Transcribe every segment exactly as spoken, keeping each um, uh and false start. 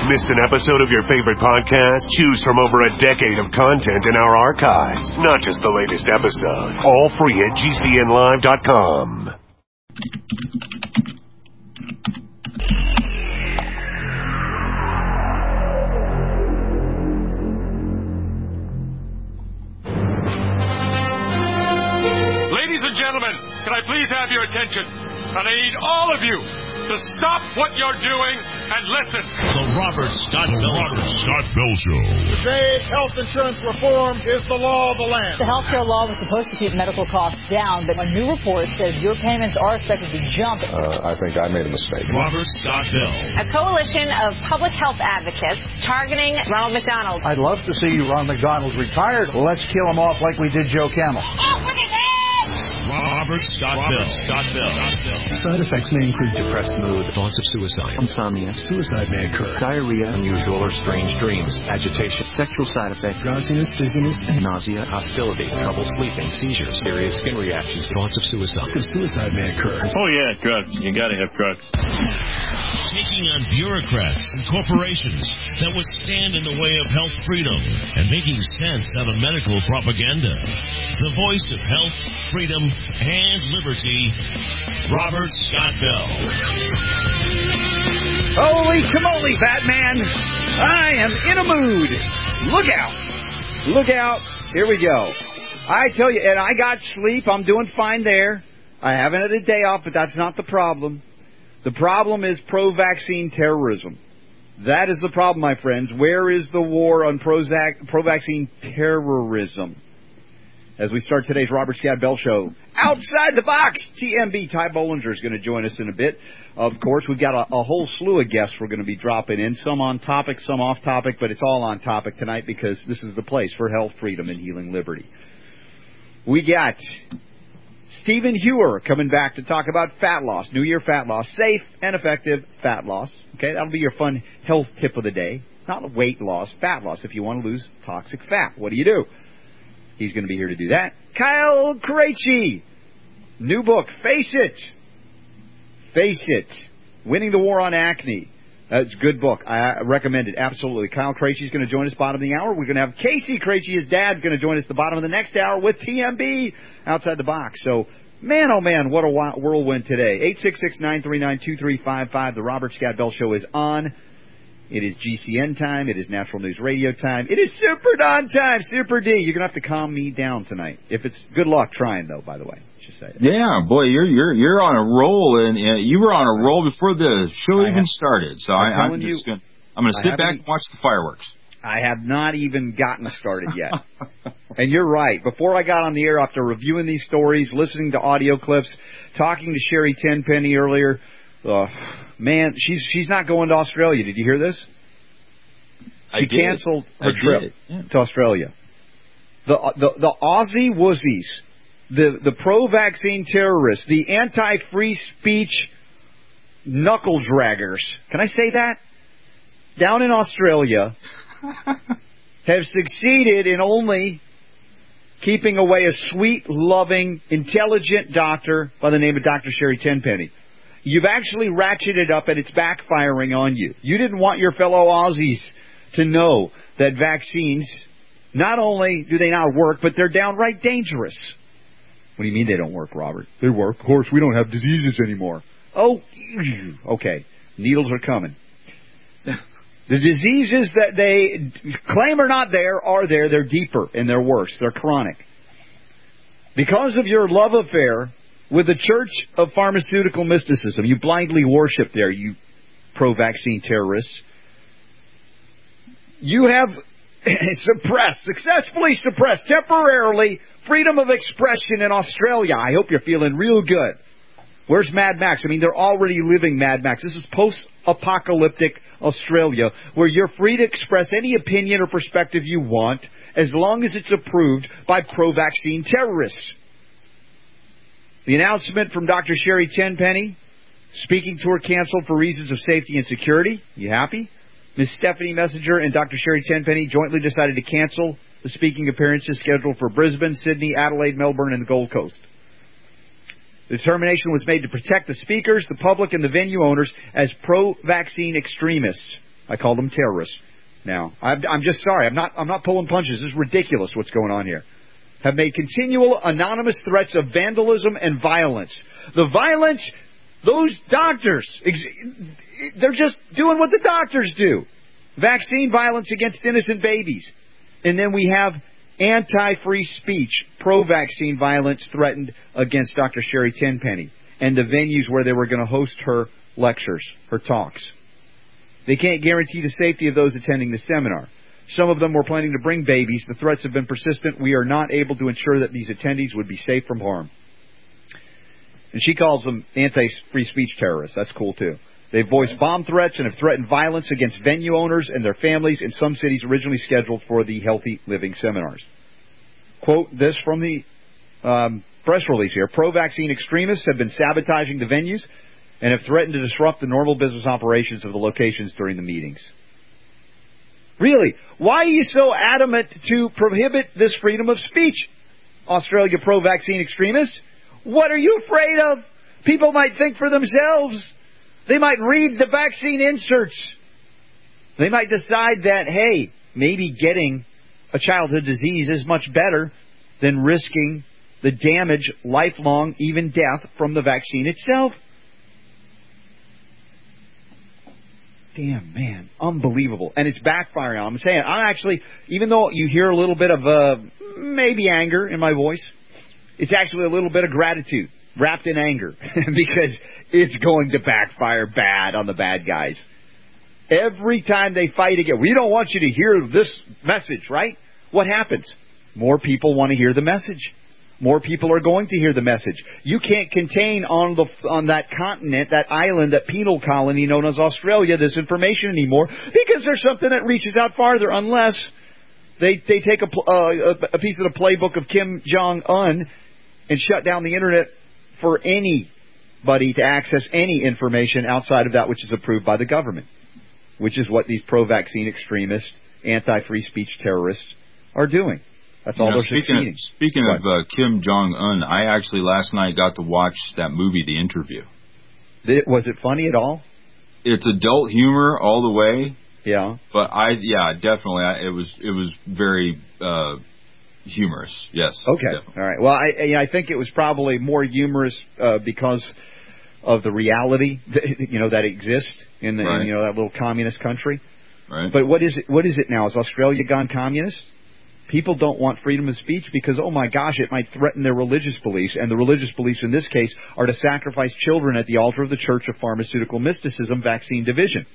Missed an episode of your favorite podcast? Choose from over a decade of content in our archives. Not just the latest episode. All free at G C N live dot com. Ladies and gentlemen, can I please have your attention? And I need all of you to stop what you're doing and listen. The Robert Scott Bell Robert Scott Bell Show. Today, health insurance reform is the law of the land. The health care law was supposed to keep medical costs down, but a new report says your payments are expected to jump. Uh, I think I made a mistake. Robert Scott Bell. A coalition of public health advocates targeting Ronald McDonald. I'd love to see Ronald McDonald retired. Well, let's kill him off like we did Joe Camel. Off with his head! Robert Scott Bell. Scott Bell. Side effects may include depressed mood, thoughts of suicide, insomnia, suicide may occur, diarrhea, unusual or strange dreams, agitation, sexual side effects, drowsiness, dizziness, nausea, hostility, trouble sleeping, seizures, serious skin reactions, thoughts of suicide. Suicide may occur. Oh yeah, drugs. You gotta have drugs. Taking on bureaucrats and corporations that would stand in the way of health freedom and making sense out of medical propaganda. The voice of health, freedom, and liberty, Robert Scott Bell. Holy camole, Batman! I am in a mood. Look out. Look out. Here we go. I tell you, and I got sleep. I'm doing fine there. I haven't had a day off, but that's not the problem. The problem is pro-vaccine terrorism. That is the problem, my friends. Where is the war on pro-vac- pro-vaccine terrorism? As we start today's Robert Scott Bell Show, Outside the Box, T M B, Ty Bollinger is going to join us in a bit. Of course, we've got a, a whole slew of guests we're going to be dropping in, some on topic, some off topic, but it's all on topic tonight because this is the place for health, freedom, and healing liberty. We got Stephen Hewer coming back to talk about fat loss, New Year fat loss, safe and effective fat loss. Okay, that'll be your fun health tip of the day. Not weight loss, fat loss. If you want to lose toxic fat, what do you do? He's going to be here to do that. Kyle Krejci, new book, Face It. Face It. Winning the War on Acne. That's a good book. I recommend it, absolutely. Kyle Krejci is going to join us bottom of the hour. We're going to have Casey Krejci, his dad, going to join us the bottom of the next hour with T M B Outside the Box. So, man, oh, man, what a whirlwind today. eight six six, nine three nine, two three five five. The Robert Scott Bell Show is on. It is G C N time. It is Natural News Radio time. It is Super Don time. Super D. You're going to have to calm me down tonight. If it's good luck trying, though, by the way. Just say it. Yeah, boy, you're you're you're on a roll, and uh, you were on a roll before the show I even have, started. So I, I'm just going I'm going to sit back and watch the fireworks. I have not even gotten started yet. And you're right. Before I got on the air, after reviewing these stories, listening to audio clips, talking to Sherry Tenpenny earlier. Uh, man, she's she's not going to Australia. Did you hear this? I she did. canceled her I trip yeah. to Australia. The the the Aussie wussies, the the pro-vaccine terrorists, the anti-free speech knuckle draggers. Can I say that? Down in Australia, have succeeded in only keeping away a sweet, loving, intelligent doctor by the name of Doctor Sherry Tenpenny. You've actually ratcheted up, and it's backfiring on you. You didn't want your fellow Aussies to know that vaccines, not only do they not work, but they're downright dangerous. What do you mean they don't work, Robert? They work. Of course, we don't have diseases anymore. Oh, okay. Needles are coming. The diseases that they claim are not there are there. They're deeper, and they're worse. They're chronic. Because of your love affair with the Church of Pharmaceutical Mysticism, you blindly worship there, you pro-vaccine terrorists. You have suppressed, successfully suppressed, temporarily, freedom of expression in Australia. I hope you're feeling real good. Where's Mad Max? I mean, they're already living Mad Max. This is post-apocalyptic Australia, where you're free to express any opinion or perspective you want, as long as it's approved by pro-vaccine terrorists. The announcement from Doctor Sherry Tenpenny, speaking tour canceled for reasons of safety and security. You happy? Miz Stephanie Messenger and Doctor Sherry Tenpenny jointly decided to cancel the speaking appearances scheduled for Brisbane, Sydney, Adelaide, Melbourne, and the Gold Coast. The determination was made to protect the speakers, the public, and the venue owners as pro-vaccine extremists. I call them terrorists now. I'm, I'm just sorry. I'm not, I'm not pulling punches. This is ridiculous what's going on here. Have made continual anonymous threats of vandalism and violence. The violence, those doctors, they're just doing what the doctors do. Vaccine violence against innocent babies. And then we have anti-free speech, pro-vaccine violence threatened against Doctor Sherry Tenpenny and the venues where they were going to host her lectures, her talks. They can't guarantee the safety of those attending the seminar. Some of them were planning to bring babies. The threats have been persistent. We are not able to ensure that these attendees would be safe from harm. And she calls them anti-free speech terrorists. That's cool, too. They've voiced bomb threats and have threatened violence against venue owners and their families in some cities originally scheduled for the Healthy Living seminars. Quote this from the um, press release here. Pro-vaccine extremists have been sabotaging the venues and have threatened to disrupt the normal business operations of the locations during the meetings. Really? Why are you so adamant to prohibit this freedom of speech, Australia pro-vaccine extremists? What are you afraid of? People might think for themselves. They might read the vaccine inserts. They might decide that, hey, maybe getting a childhood disease is much better than risking the damage, lifelong, even death from the vaccine itself. Damn, man. Unbelievable. And it's backfiring. I'm saying, I'm actually, even though you hear a little bit of uh, maybe anger in my voice, it's actually a little bit of gratitude wrapped in anger because it's going to backfire bad on the bad guys. Every time they fight again, we don't want you to hear this message, right? What happens? More people want to hear the message. More people are going to hear the message. You can't contain on the on that continent, that island, that penal colony known as Australia, this information anymore because there's something that reaches out farther unless they they take a, uh, a piece of the playbook of Kim Jong-un and shut down the internet for anybody to access any information outside of that which is approved by the government, which is what these pro-vaccine extremists, anti-free speech terrorists are doing. That's all you know, they're speaking succeeding. Of, speaking of uh, Kim Jong-un, I actually last night got to watch that movie, The Interview. Did, was it funny at all? It's adult humor all the way. Yeah. But I, yeah, definitely, I, it was it was very uh, humorous. Yes. Okay. Definitely. All right. Well, I, I I think it was probably more humorous uh, because of the reality, that, you know, that exists in the right. in, you know, that little communist country. Right. But what is it? What is it now? Is Australia gone communist? People don't want freedom of speech because, oh my gosh, it might threaten their religious beliefs. And the religious beliefs in this case are to sacrifice children at the altar of the Church of Pharmaceutical Mysticism Vaccine Division.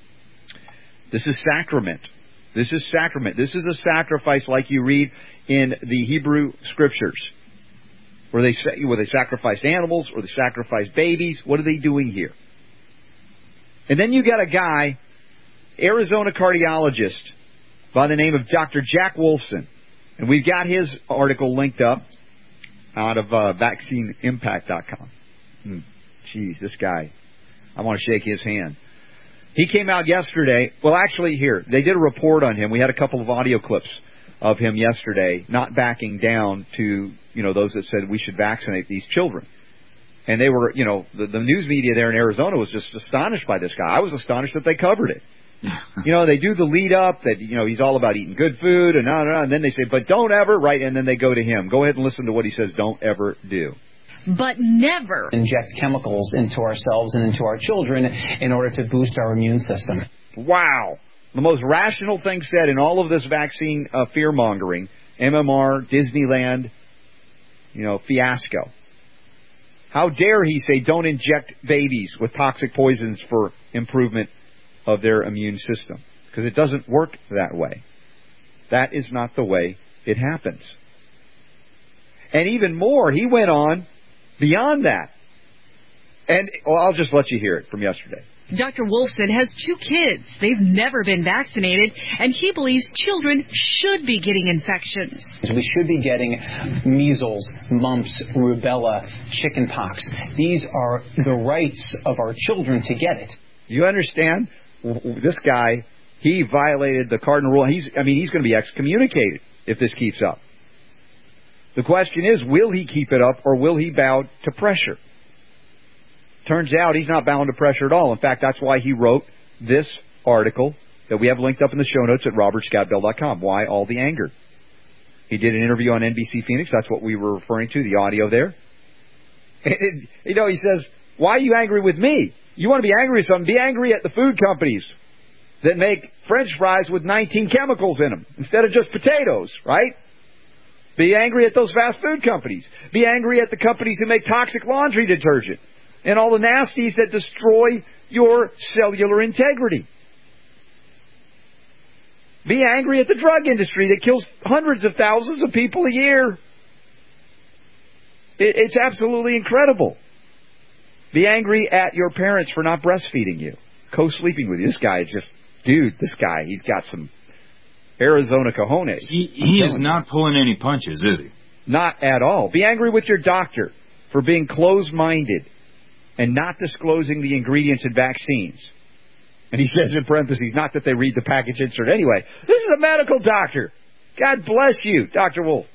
This is sacrament. This is sacrament. This is a sacrifice like you read in the Hebrew Scriptures, where they say, where they sacrifice animals or they sacrifice babies. What are they doing here? And then you got a guy, Arizona cardiologist, by the name of Doctor Jack Wolfson. And we've got his article linked up out of uh, vaccine impact dot com. Hmm. Jeez, this guy. I want to shake his hand. He came out yesterday. Well, actually, here, they did a report on him. We had a couple of audio clips of him yesterday, not backing down to, you know, those that said we should vaccinate these children. And they were, you know, the, the news media there in Arizona was just astonished by this guy. I was astonished that they covered it. You know, they do the lead up that, you know, he's all about eating good food and no, no, no, and then they say, but don't ever, right? And then they go to him. Go ahead and listen to what he says, don't ever do. But never inject chemicals into ourselves and into our children in order to boost our immune system. Wow. The most rational thing said in all of this vaccine uh, fear-mongering, M M R, Disneyland, you know, fiasco. How dare he say don't inject babies with toxic poisons for improvement of their immune system, because it doesn't work that way. That is not the way it happens. And even more, he went on beyond that. And well, I'll just let you hear it from yesterday. Doctor Wolfson has two kids. They've never been vaccinated, and he believes children should be getting infections. We should be getting measles, mumps, rubella, chickenpox. These are the rights of our children to get it. You understand? This guy, he violated the cardinal rule. He's, I mean, he's going to be excommunicated if this keeps up. The question is, will he keep it up or will he bow to pressure? Turns out he's not bound to pressure at all. In fact, that's why he wrote this article that we have linked up in the show notes at robert scott bell dot com. Why all the anger? He did an interview on N B C Phoenix. That's what we were referring to, the audio there. And, you know, he says, why are you angry with me? You want to be angry with something, be angry at the food companies that make French fries with nineteen chemicals in them instead of just potatoes, right? Be angry at those fast food companies. Be angry at the companies who make toxic laundry detergent and all the nasties that destroy your cellular integrity. Be angry at the drug industry that kills hundreds of thousands of people a year. It, it's absolutely incredible. Be angry at your parents for not breastfeeding you, co-sleeping with you. This guy is just, dude, this guy, he's got some Arizona cojones. He, he is not pulling any punches, is he? Not at all. Be angry with your doctor for being closed-minded and not disclosing the ingredients in vaccines. And he says in parentheses, not that they read the package insert anyway. This is a medical doctor. God bless you, Doctor Wolf.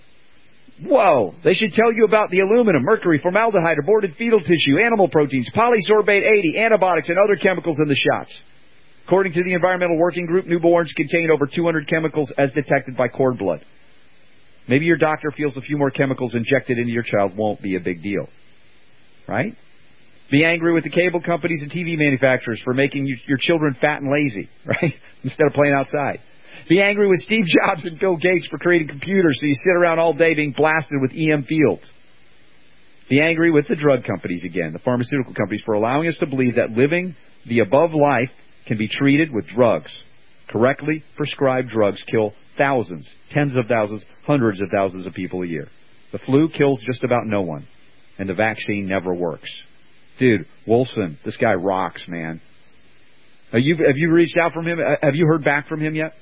Whoa. They should tell you about the aluminum, mercury, formaldehyde, aborted fetal tissue, animal proteins, polysorbate eighty, antibiotics, and other chemicals in the shots. According to the Environmental Working Group, newborns contain over two hundred chemicals as detected by cord blood. Maybe your doctor feels a few more chemicals injected into your child won't be a big deal. Right? Be angry with the cable companies and T V manufacturers for making you, your children fat and lazy, right? Instead of playing outside. Be angry with Steve Jobs and Bill Gates for creating computers so you sit around all day being blasted with E M fields. Be angry with the drug companies again, the pharmaceutical companies, for allowing us to believe that living the above life can be treated with drugs. Correctly prescribed drugs kill thousands, tens of thousands, hundreds of thousands of people a year. The flu kills just about no one, and the vaccine never works. Dude, Wolfson, this guy rocks, man. Have you, have you reached out from him? Have you heard back from him yet?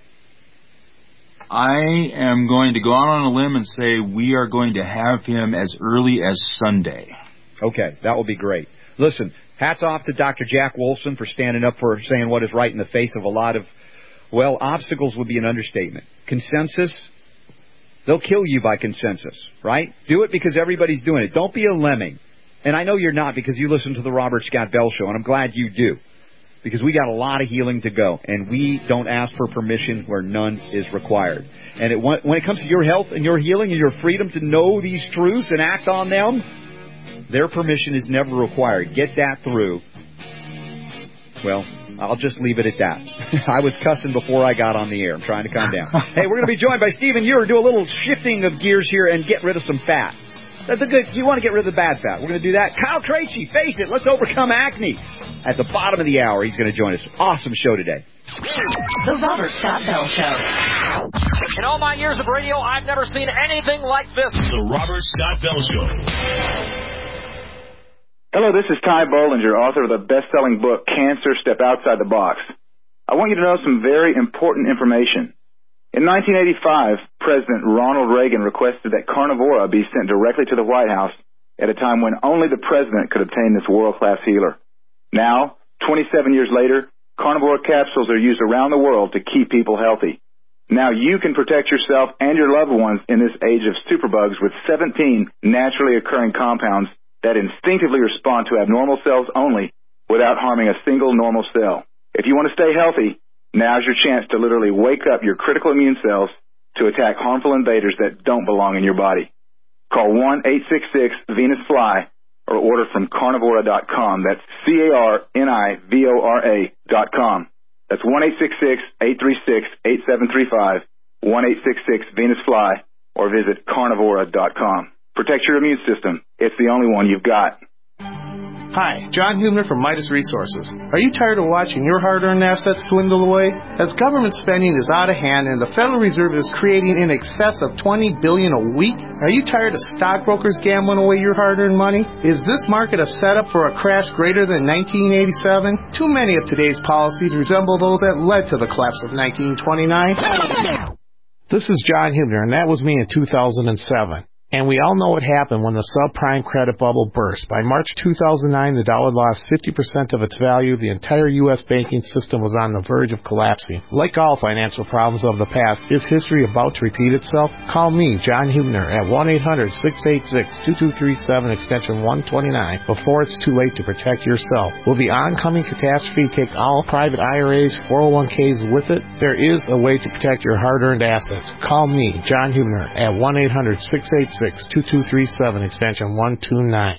I am going to go out on a limb and say we are going to have him as early as Sunday. Okay, that will be great. Listen, hats off to Doctor Jack Wolfson for standing up for saying what is right in the face of a lot of, well, obstacles would be an understatement. Consensus, they'll kill you by consensus, right? Do it because everybody's doing it. Don't be a lemming. And I know you're not because you listen to the Robert Scott Bell Show, and I'm glad you do. Because we got a lot of healing to go, and we don't ask for permission where none is required. And it, when it comes to your health and your healing and your freedom to know these truths and act on them, their permission is never required. Get that through. Well, I'll just leave it at that. I was cussing before I got on the air. I'm trying to calm down. Hey, we're going to be joined by Stephen Ure. Do a little shifting of gears here and get rid of some fat. That's a good. You want to get rid of the bad fat. We're going to do that. Kyle Tracy, face it. Let's overcome acne. At the bottom of the hour, he's going to join us. Awesome show today. The Robert Scott Bell Show. In all my years of radio, I've never seen anything like this. The Robert Scott Bell Show. Hello, this is Ty Bollinger, author of the best-selling book, Cancer, Step Outside the Box. I want you to know some very important information. In nineteen eighty-five, President Ronald Reagan requested that Carnivora be sent directly to the White House at a time when only the president could obtain this world-class healer. Now, twenty-seven years later, Carnivora capsules are used around the world to keep people healthy. Now you can protect yourself and your loved ones in this age of superbugs with seventeen naturally occurring compounds that instinctively respond to abnormal cells only without harming a single normal cell. If you want to stay healthy, now's your chance to literally wake up your critical immune cells to attack harmful invaders that don't belong in your body. Call one eight six six Venus Fly or order from carnivora dot com. That's C A R N I V O R A dot com. That's one eight six six, eight three six, eight seven three five, one eight six six Venus Fly, or visit carnivora dot com. Protect your immune system. It's the only one you've got. Hi, John Hubner from Midas Resources. Are you tired of watching your hard-earned assets dwindle away? As government spending is out of hand and the Federal Reserve is creating in excess of twenty billion dollars a week, are you tired of stockbrokers gambling away your hard-earned money? Is this market a setup for a crash greater than nineteen eighty-seven? Too many of today's policies resemble those that led to the collapse of nineteen twenty-nine. This is John Hubner, and that was me in two thousand seven. And we all know what happened when the subprime credit bubble burst. By March two thousand nine, the dollar lost fifty percent of its value. The entire U S banking system was on the verge of collapsing. Like all financial problems of the past, is history about to repeat itself? Call me, John Hubner, at one eight hundred, six eight six, two two three seven, extension one twenty-nine, before it's too late to protect yourself. Will the oncoming catastrophe take all private I R As, four oh one k's with it? There is a way to protect your hard-earned assets. Call me, John Hubner, at one eight hundred, six eight six, two two three seven, extension one two nine.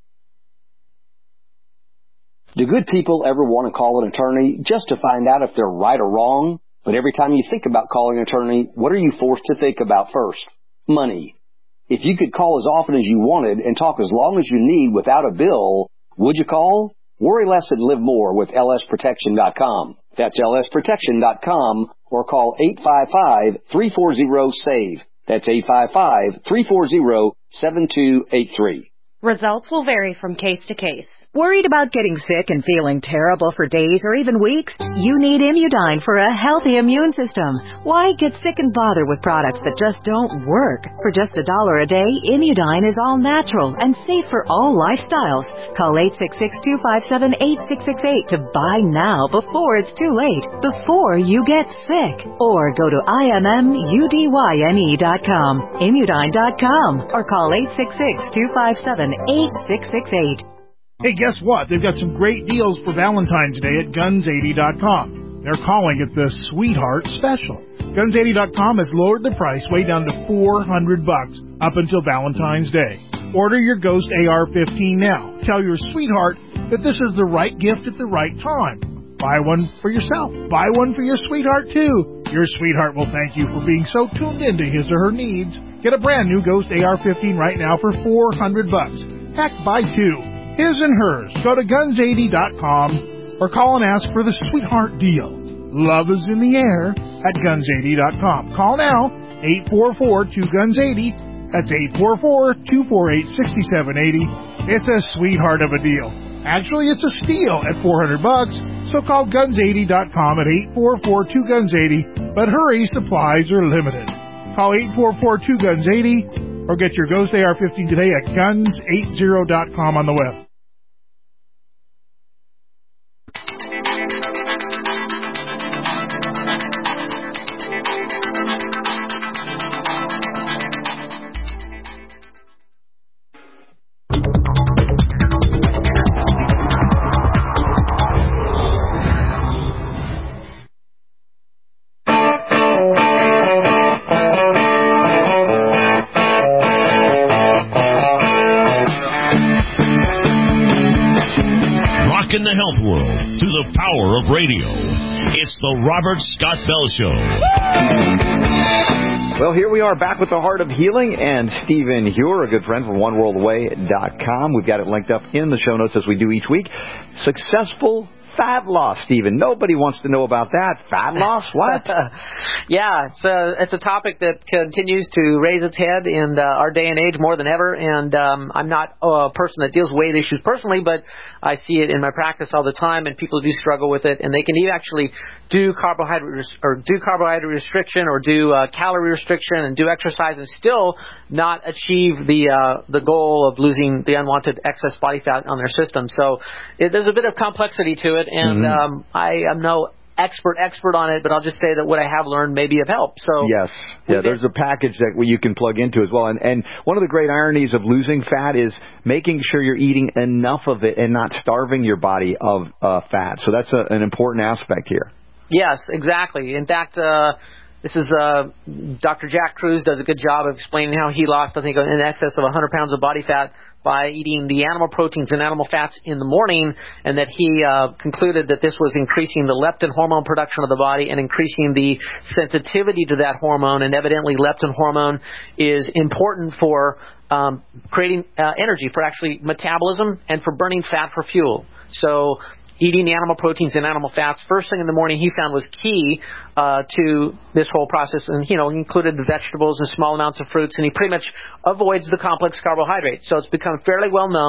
Do good people ever want to call an attorney just to find out if they're right or wrong? But every time you think about calling an attorney, what are you forced to think about first? Money. If you could call as often as you wanted and talk as long as you need without a bill, would you call? Worry less and live more with L S protection dot com. That's L S protection dot com or call eight five five, three four zero, S A V E. That's eight five five, three four zero, seven two eight three. Results will vary from case to case. Worried about getting sick and feeling terrible for days or even weeks? You need Immudyne for a healthy immune system. Why get sick and bother with products that just don't work? For just a dollar a day, Immudyne is all natural and safe for all lifestyles. Call eight six six, two five seven, eight six six eight to buy now before it's too late, before you get sick. Or go to I M M U D Y N E dot com, Immudyne dot com, or call eight six six, two five seven, eight six six eight. Hey, guess what? They've got some great deals for Valentine's Day at guns eighty dot com. They're calling it the Sweetheart Special. guns eighty dot com has lowered the price way down to four hundred bucks up until Valentine's Day. Order your Ghost A R fifteen now. Tell your sweetheart that this is the right gift at the right time. Buy one for yourself. Buy one for your sweetheart, too. Your sweetheart will thank you for being so tuned into his or her needs. Get a brand new Ghost A R fifteen right now for four hundred bucks. Heck, buy two. His and hers. Go to guns eighty dot com or call and ask for the Sweetheart Deal. Love is in the air at guns eighty dot com. Call now, eight four four, two guns eighty. That's eight four four, two four eight, six seven eight zero. It's a sweetheart of a deal. Actually, it's a steal at four hundred bucks. So call guns eighty dot com at eight four four, two guns eighty. But hurry, supplies are limited. Call eight four four, two guns eighty or get your Ghost A R fifteen today at guns eighty dot com on the web. Health world to the power of radio. It's the Robert Scott Bell Show. Well, here we are back with the Heart of Healing and Stephen Huer, a good friend from one world away dot com. We've got it linked up in the show notes as we do each week. Successful fat loss, Stephen. Nobody wants to know about that. Fat loss? What? Yeah, it's a, it's a topic that continues to raise its head in uh, our day and age more than ever. And um, I'm not a person that deals with weight issues personally, but I see it in my practice all the time, and people do struggle with it. And they can actually do carbohydrate res- or do carbohydrate restriction or do uh, calorie restriction and do exercise and still not achieve the uh, the goal of losing the unwanted excess body fat on their system. So it, there's a bit of complexity to it. And mm-hmm. um, I am no expert expert on it, but I'll just say that what I have learned may be of help. So yes, yeah, there's a package that you can plug into as well. And, and one of the great ironies of losing fat is making sure you're eating enough of it and not starving your body of uh, fat. So that's a, an important aspect here. Yes, exactly. In fact, uh, this is uh, Doctor Jack Cruz does a good job of explaining how he lost, I think, in excess of one hundred pounds of body fat by eating the animal proteins and animal fats in the morning, and that he uh, concluded that this was increasing the leptin hormone production of the body and increasing the sensitivity to that hormone. And evidently leptin hormone is important for um, creating uh, energy, for actually metabolism, and for burning fat for fuel. So eating the animal proteins and animal fats first thing in the morning, he found, was key uh, to this whole process. And, you know, he included the vegetables and small amounts of fruits, and he pretty much avoids the complex carbohydrates. So it's become fairly well known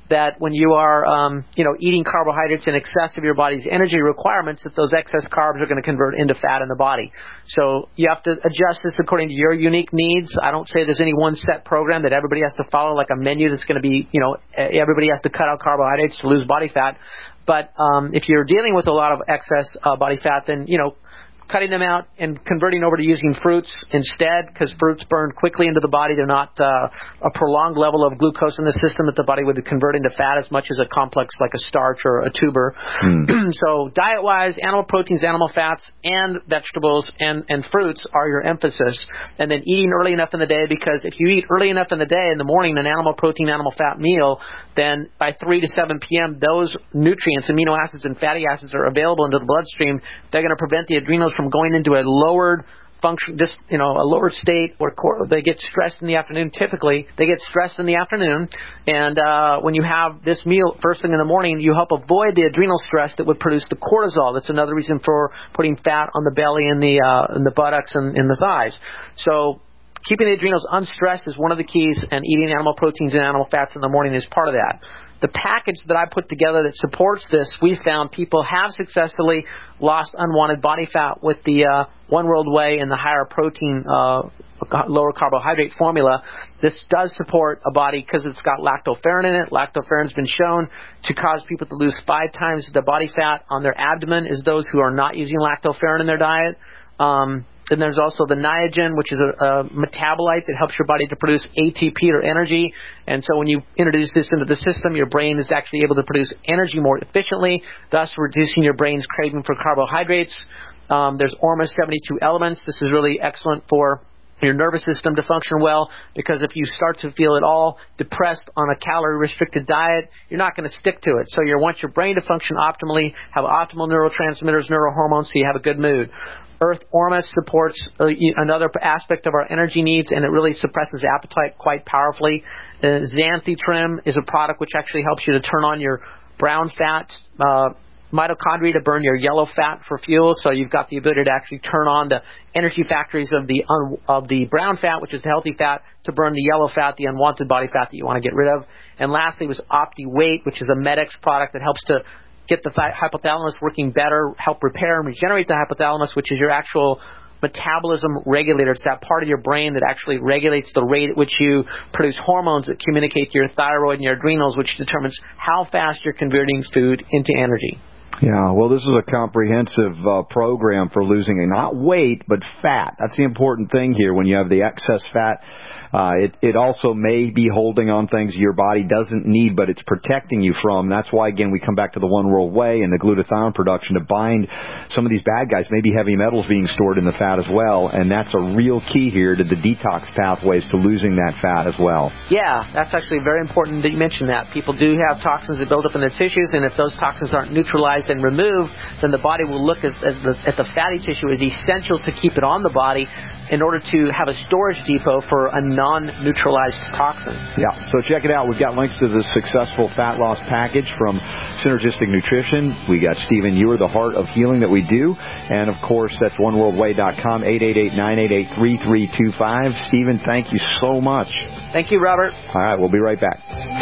that when you are, um, you know, eating carbohydrates in excess of your body's energy requirements, that those excess carbs are going to convert into fat in the body. So you have to adjust this according to your unique needs. I don't say there's any one set program that everybody has to follow, like a menu that's going to be, you know, everybody has to cut out carbohydrates to lose body fat. But um, if you're dealing with a lot of excess uh, body fat, then, you know, cutting them out and converting over to using fruits instead, because fruits burn quickly into the body. They're not uh, a prolonged level of glucose in the system that the body would convert into fat as much as a complex like a starch or a tuber. Mm. So diet-wise, animal proteins, animal fats, and vegetables and, and fruits are your emphasis. And then eating early enough in the day, because if you eat early enough in the day, in the morning, an animal protein, animal fat meal, then by three to seven p.m., those nutrients, amino acids and fatty acids are available into the bloodstream. They're going to prevent the adrenals from going into a lowered function, just, you know, a lowered state where they get stressed in the afternoon. Typically, they get stressed in the afternoon. And uh, when you have this meal first thing in the morning, you help avoid the adrenal stress that would produce the cortisol. That's another reason for putting fat on the belly and the, uh, and the buttocks and, and the thighs. So keeping the adrenals unstressed is one of the keys, and eating animal proteins and animal fats in the morning is part of that. The package that I put together that supports this, we found people have successfully lost unwanted body fat with the uh, One World Way and the higher protein, uh, lower carbohydrate formula. This does support a body because it's got lactoferrin in it. Lactoferrin has been shown to cause people to lose five times the body fat on their abdomen as those who are not using lactoferrin in their diet. Um, Then there's also the Niagen, which is a, a metabolite that helps your body to produce A T P or energy. And so when you introduce this into the system, your brain is actually able to produce energy more efficiently, thus reducing your brain's craving for carbohydrates. Um, there's Orma seventy-two elements. This is really excellent for your nervous system to function well, because if you start to feel at all depressed on a calorie-restricted diet, you're not going to stick to it. So you want your brain to function optimally, have optimal neurotransmitters, neurohormones, so you have a good mood. Earth Orma supports uh, another aspect of our energy needs, and it really suppresses appetite quite powerfully. Uh, Xanthitrim is a product which actually helps you to turn on your brown fat uh, mitochondria to burn your yellow fat for fuel. So you've got the ability to actually turn on the energy factories of the un- of the brown fat, which is the healthy fat, to burn the yellow fat, the unwanted body fat that you want to get rid of. And lastly was OptiWeight, which is a Medex product that helps to get the th- hypothalamus working better, help repair and regenerate the hypothalamus, which is your actual metabolism regulator. It's that part of your brain that actually regulates the rate at which you produce hormones that communicate to your thyroid and your adrenals, which determines how fast you're converting food into energy. Yeah, well, this is a comprehensive uh, program for losing not weight, but fat. That's the important thing here. When you have the excess fat, Uh, it, it also may be holding on things your body doesn't need, but it's protecting you from. That's why, again, we come back to the One World Way and the glutathione production to bind some of these bad guys, maybe heavy metals being stored in the fat as well. And that's a real key here to the detox pathways to losing that fat as well. Yeah, that's actually very important that you mention that. People do have toxins that build up in their tissues, and if those toxins aren't neutralized and removed, then the body will look at the, at the fatty tissue as essential to keep it on the body in order to have a storage depot for a non-neutralized toxin. Yeah, so check it out. We've got links to the successful fat loss package from Synergistic Nutrition. We got Stephen Ewer, the Heart of Healing that we do. And, of course, that's one world way dot com, eight eight eight, nine eight eight, three three two five. Stephen, thank you so much. Thank you, Robert. All right, we'll be right back.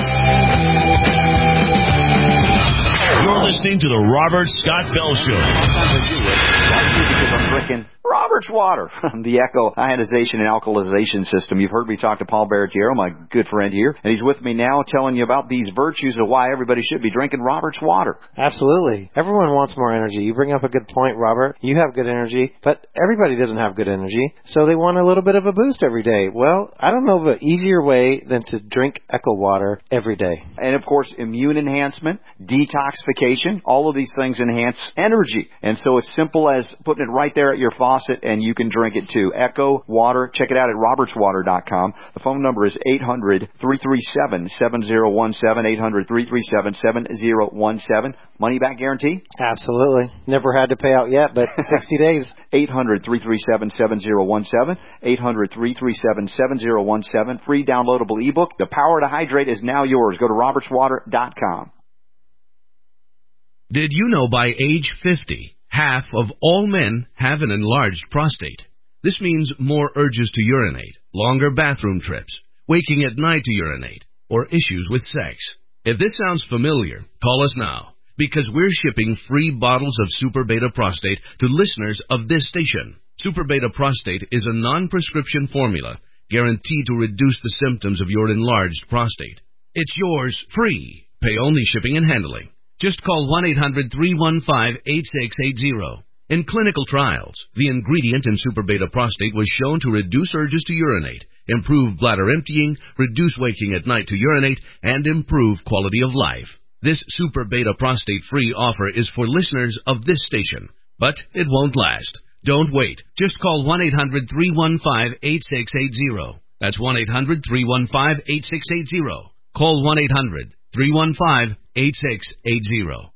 You're listening to the Robert Scott Bell Show. Because I'm drinking Robert's water from the Echo ionization and alkalization system. You've heard me talk to Paul Barretiero, my good friend here, and he's with me now telling you about these virtues of why everybody should be drinking Robert's water. Absolutely. Everyone wants more energy. You bring up a good point, Robert. You have good energy, but everybody doesn't have good energy, so they want a little bit of a boost every day. Well, I don't know of an easier way than to drink Echo water every day. And, of course, immune enhancement, detoxification, all of these things enhance energy. And so it's simple as putting it right there at your faucet, and you can drink it too. Echo Water. Check it out at roberts water dot com. The phone number is eight hundred, three three seven, seven zero one seven, eight hundred, three three seven, seven zero one seven. Money back guarantee? Absolutely. Never had to pay out yet, but sixty days. eight hundred, three three seven, seven zero one seven. eight hundred, three three seven, seven zero one seven. Free downloadable ebook. The power to hydrate is now yours. Go to roberts water dot com. Did you know by age fifty, half of all men have an enlarged prostate? This means more urges to urinate, longer bathroom trips, waking at night to urinate, or issues with sex. If this sounds familiar, call us now, because we're shipping free bottles of Super Beta Prostate to listeners of this station. Super Beta Prostate is a non-prescription formula guaranteed to reduce the symptoms of your enlarged prostate. It's yours free. Pay only shipping and handling. Just call one eight hundred three one five eight six eight zero. In clinical trials, the ingredient in Super Beta Prostate was shown to reduce urges to urinate, improve bladder emptying, reduce waking at night to urinate, and improve quality of life. This Super Beta Prostate free offer is for listeners of this station, but it won't last. Don't wait. Just call one eight hundred three one five eight six eight zero. That's one eight hundred three one five eight six eight zero. Call one eight hundred three one five eight six eight zero.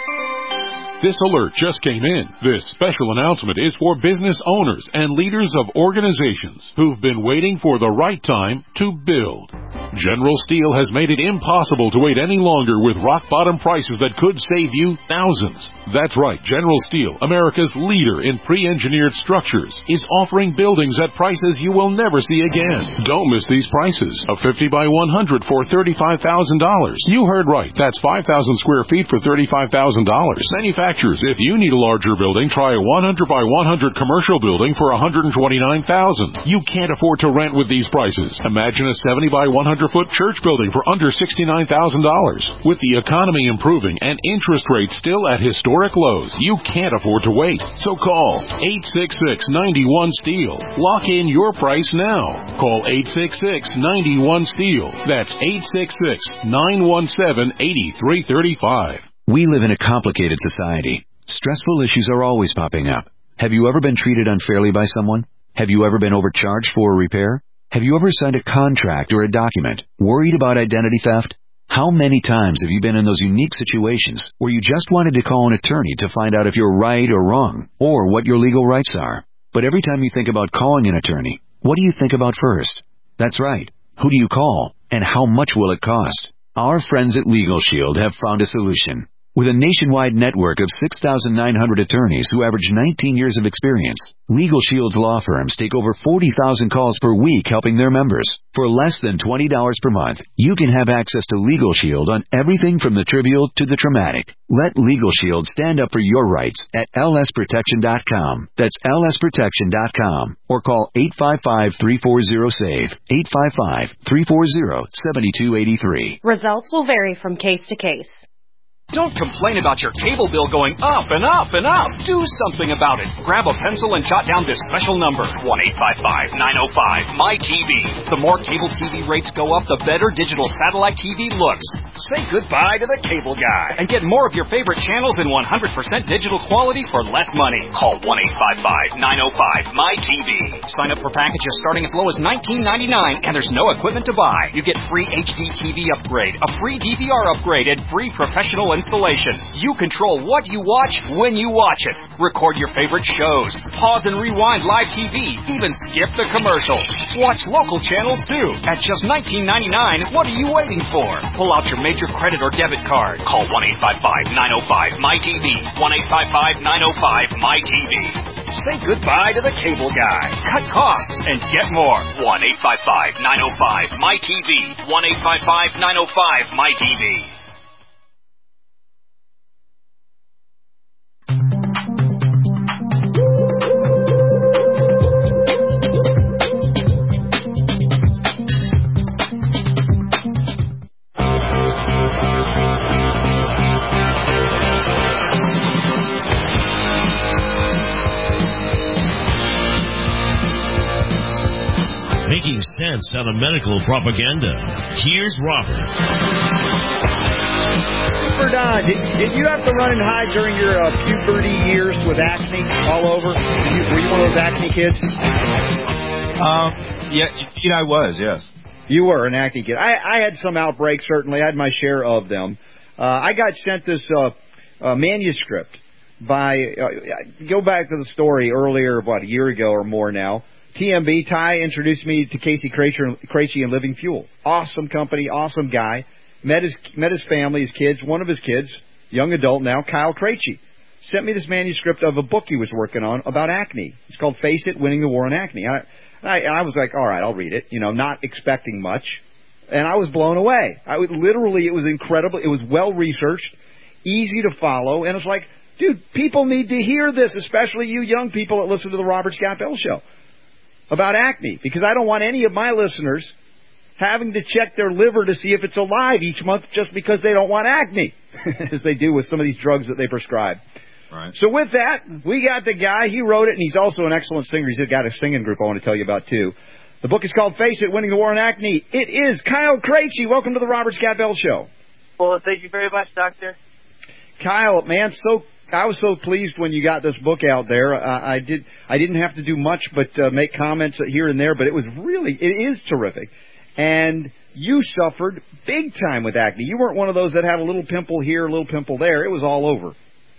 This alert just came in. This special announcement is for business owners and leaders of organizations who've been waiting for the right time to build. General Steel has made it impossible to wait any longer with rock-bottom prices that could save you thousands. That's right, General Steel, America's leader in pre-engineered structures, is offering buildings at prices you will never see again. Don't miss these prices. A fifty by one hundred for thirty-five thousand dollars. You heard right. That's five thousand square feet for thirty-five thousand dollars. Manufacturers, if you need a larger building, try a one hundred by one hundred commercial building for one hundred twenty-nine thousand dollars. You can't afford to rent with these prices. Imagine a seventy by one hundred foot church building for under sixty-nine thousand dollars. With the economy improving and interest rates still at historic lows, you can't afford to wait. So call eight six six, nine one, STEEL. Lock in your price now. Call eight six six, nine one, STEEL. That's eight six six, nine one seven, eight three three five. We live in a complicated society. Stressful issues are always popping up. Have you ever been treated unfairly by someone? Have you ever been overcharged for a repair? Have you ever signed a contract or a document worried about identity theft? How many times have you been in those unique situations where you just wanted to call an attorney to find out if you're right or wrong, or what your legal rights are? But every time you think about calling an attorney, what do you think about first? That's right. Who do you call, and how much will it cost? Our friends at Legal Shield have found a solution. With a nationwide network of six thousand nine hundred attorneys who average nineteen years of experience, Legal Shield's law firms take over forty thousand calls per week helping their members. For less than twenty dollars per month, you can have access to Legal Shield on everything from the trivial to the traumatic. Let Legal Shield stand up for your rights at L S protection dot com. That's L S protection dot com. Or call eight five five, three four zero, SAVE, eight five five, three four zero, seven two eight three. Results will vary from case to case. Don't complain about your cable bill going up and up and up. Do something about it. Grab a pencil and jot down this special number, one eight five five, nine oh five, M Y T V. The more cable T V rates go up, the better digital satellite T V looks. Say goodbye to the cable guy and get more of your favorite channels in one hundred percent digital quality for less money. Call one eight five five, nine oh five, M Y T V. Sign up for packages starting as low as nineteen ninety-nine, and there's no equipment to buy. You get free H D T V upgrade, a free D V R upgrade, and free professional installation. You control what you watch when you watch it. Record your favorite shows. Pause and rewind live T V. Even skip the commercials. Watch local channels too. At just nineteen ninety-nine, what are you waiting for? Pull out your major credit or debit card. Call one eight five five, nine oh five, M Y T V. one eight five five, nine oh five, M Y T V. Say goodbye to the cable guy. Cut costs and get more. one eight five five, nine oh five, M Y T V. one eight five five, nine oh five, M Y T V. Making sense out of medical propaganda. Here's Robert. Super Don, did, did you have to run and hide during your uh, puberty years with acne all over? Did you, were you one of those acne kids? Um, yeah, indeed I was, yes. You were an acne kid. I, I had some outbreaks, certainly. I had my share of them. Uh, I got sent this uh, uh, manuscript by, uh, go back to the story earlier, what, a year ago or more now. T M B, Ty introduced me to Casey Krejci and Living Fuel. Awesome company, awesome guy. Met his met his family, his kids. One of his kids, young adult now, Kyle Krejci, sent me this manuscript of a book he was working on about acne. It's called Face It, Winning the War on Acne. I, I, I was like, all right, I'll read it. You know, not expecting much. and I was blown away. I would literally, it was incredible. It was well researched, easy to follow, and it's like, dude, people need to hear this, especially you young people that listen to the Robert Scott Bell Show about acne, because I don't want any of my listeners having to check their liver to see if it's alive each month just because they don't want acne, as they do with some of these drugs that they prescribe. Right. So with that, we got the guy. He wrote it, and he's also an excellent singer. He's got a singing group I want to tell you about, too. The book is called Face It, Winning the War on Acne. It is Kyle Krejci. Welcome to the Robert Scott Bell Show. Well, thank you very much, Doctor. Kyle, man, so I was so pleased when you got this book out there. Uh, I did. I didn't have to do much but uh, make comments here and there, but it was really, it is terrific. And you suffered big time with acne. You weren't one of those that had a little pimple here, a little pimple there. It was all over.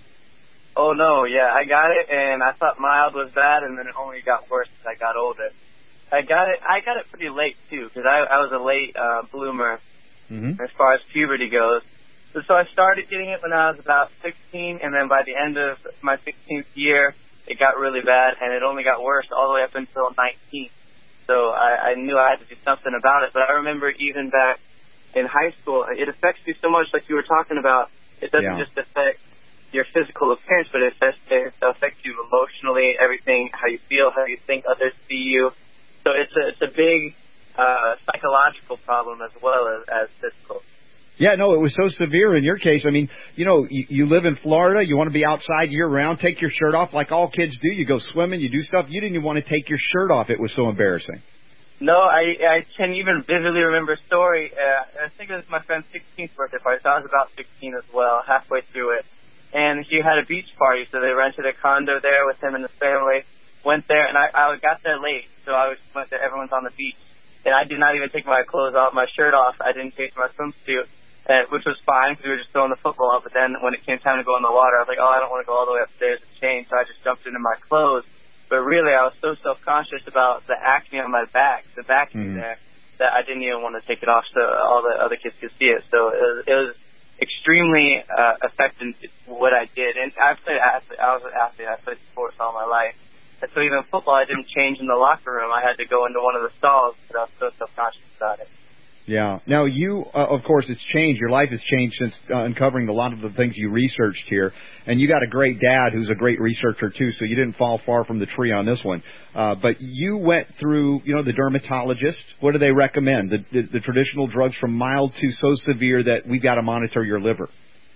Oh, no, yeah, I got it, and I thought mild was bad, and then it only got worse as I got older. I got it I got it pretty late, too, because I, I was a late uh, bloomer mm-hmm. as far as puberty goes. So, so I started getting it when I was about sixteen, and then by the end of my sixteenth year, it got really bad, and it only got worse all the way up until nineteen. So I, I knew I had to do something about it. But I remember even back in high school, it affects you so much, like you were talking about. It doesn't yeah. just affect your physical appearance, but it affects, it affects you emotionally, everything, how you feel, how you think others see you. So it's a, it's a big uh, psychological problem as well as, as physical. Yeah, no, it was so severe in your case. I mean, you know, you, you live in Florida. You want to be outside year-round. Take your shirt off like all kids do. You go swimming. You do stuff. You didn't even want to take your shirt off. It was so embarrassing. No, I I can even vividly remember a story. Uh, I think it was my friend's sixteenth birthday party, so I was about sixteen as well, halfway through it. And he had a beach party, so they rented a condo there with him and his family. Went there, and I, I got there late, so I was went there. Everyone's on the beach, and I did not even take my clothes off, my shirt off. I didn't change my swimsuit, and, which was fine because we were just throwing the football out. But then when it came time to go in the water, I was like, oh, I don't want to go all the way upstairs to change, so I just jumped into my clothes. But really, I was so self-conscious about the acne on my back, the backing mm. there, that I didn't even want to take it off so all the other kids could see it. So it was, it was extremely uh, affecting what I did. And I played athlete. I was an athlete. I played sports all my life. And so even football, I didn't change in the locker room. I had to go into one of the stalls because I was so self-conscious about it. Yeah. Now, you, uh, of course, it's changed. Your life has changed since uh, uncovering a lot of the things you researched here. And you got a great dad who's a great researcher, too, so you didn't fall far from the tree on this one. Uh, but you went through, you know, the dermatologist. What do they recommend? The, the, the traditional drugs from mild to so severe that we've got to monitor your liver.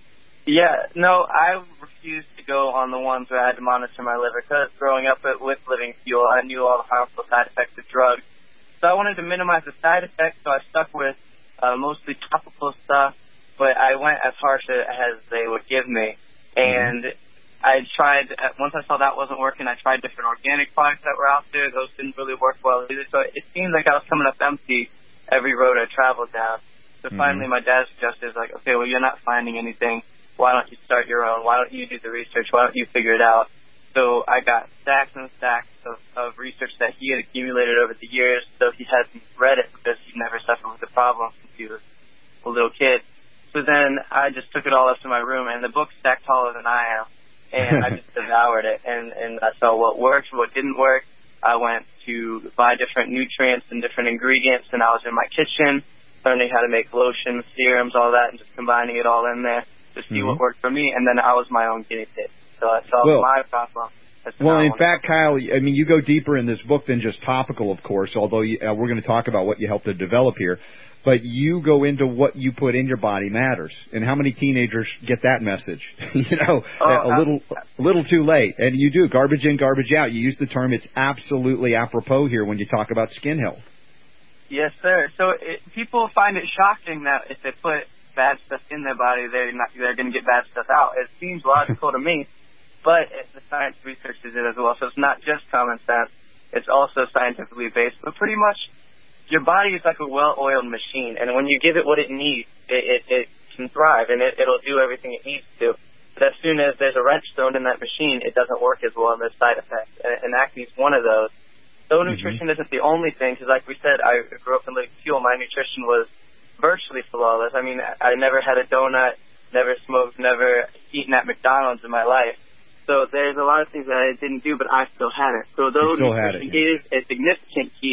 Yeah. No, I refused to go on the ones where I had to monitor my liver because growing up with Living Fuel, I knew all the harmful side effects of drugs. So I wanted to minimize the side effects, so I stuck with uh, mostly topical stuff, but I went as harsh as they would give me. And mm-hmm. I tried, once I saw that wasn't working, I tried different organic products that were out there. Those didn't really work well either. So it seemed like I was coming up empty every road I traveled down. So mm-hmm. finally my dad suggested, like, okay, well, you're not finding anything. Why don't you start your own? Why don't you do the research? Why don't you figure it out? So I got stacks and stacks of, of research that he had accumulated over the years, so he hadn't read it because he never suffered with the problem since he was a little kid. So then I just took it all up to my room, and the book stacked taller than I am, and I just devoured it, and, and I saw what worked, what didn't work. I went to buy different nutrients and different ingredients, and I was in my kitchen learning how to make lotions, serums, all that, and just combining it all in there to see mm-hmm. what worked for me, and then I was my own guinea pig. So I solved well, my problem. Well, in fact, Kyle, I mean, you go deeper in this book than just topical, of course, although you, uh, we're going to talk about what you helped to develop here. But you go into what you put in your body matters. And how many teenagers get that message? you know, oh, a, a little a little too late. And you do, garbage in, garbage out. You use the term, it's absolutely apropos here when you talk about skin health. Yes, sir. So it, people find it shocking that if they put bad stuff in their body, they're not they're going to get bad stuff out. It seems logical to me. But it, the science researches it as well, so it's not just common sense. It's also scientifically based. But pretty much, your body is like a well-oiled machine, and when you give it what it needs, it, it, it can thrive, and it, it'll do everything it needs to. But as soon as there's a wrench thrown in that machine, it doesn't work as well, and there's side effects. And, and acne is one of those. Though mm-hmm. nutrition isn't the only thing, because like we said, I grew up in Living Fuel. My nutrition was virtually flawless. I mean, I never had a donut, never smoked, never eaten at McDonald's in my life. So there's a lot of things that I didn't do, but I still had it. So though nutrition it, yeah. is a significant key,